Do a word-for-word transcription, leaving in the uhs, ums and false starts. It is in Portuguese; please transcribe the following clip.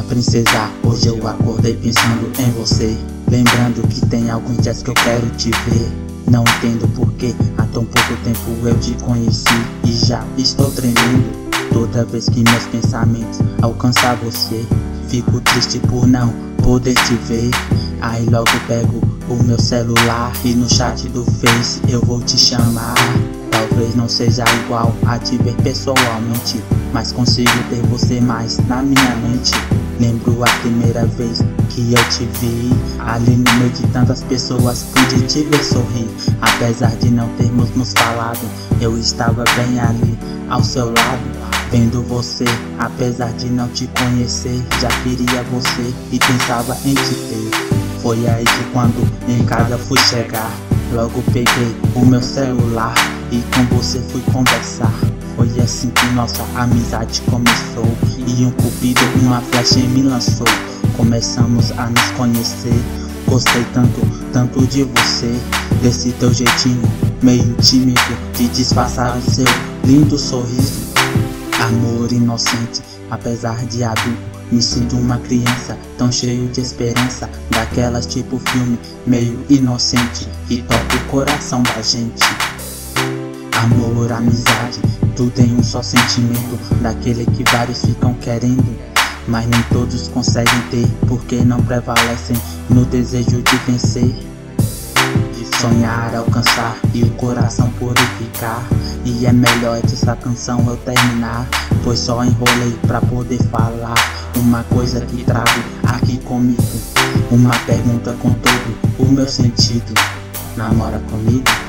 princesa, hoje eu acordei pensando em você, lembrando que tem alguns dias que eu quero te ver. Não entendo porque há tão pouco tempo eu te conheci e já estou tremendo. Toda vez que meus pensamentos alcançam você, fico triste por não poder te ver. Aí logo pego o meu celular e no chat do Face eu vou te chamar. Talvez não seja igual a te ver pessoalmente, mas consigo ter você mais na minha mente. Lembro a primeira vez que eu te vi, ali no meio de tantas pessoas pude te ver sorrir. Apesar de não termos nos falado, eu estava bem ali ao seu lado, vendo você. Apesar de não te conhecer, já queria você e pensava em te ter. Foi aí que quando em casa fui chegar, logo peguei o meu celular e com você fui conversar. Foi assim que nossa amizade começou e um cupido uma flecha me lançou. Começamos a nos conhecer, gostei tanto, tanto de você, desse teu jeitinho meio tímido de disfarçar o seu lindo sorriso. Amor inocente, apesar de adulto, me sinto uma criança tão cheio de esperança, daquelas tipo filme meio inocente e toca o coração da gente. Amor, amizade, tudo em um só sentimento, daquele que vários ficam querendo, mas nem todos conseguem ter, porque não prevalecem no desejo de vencer, de sonhar, alcançar e o coração purificar. E é melhor essa canção eu terminar, pois só enrolei pra poder falar uma coisa que trago aqui comigo, uma pergunta com todo o meu sentido. Namora comigo?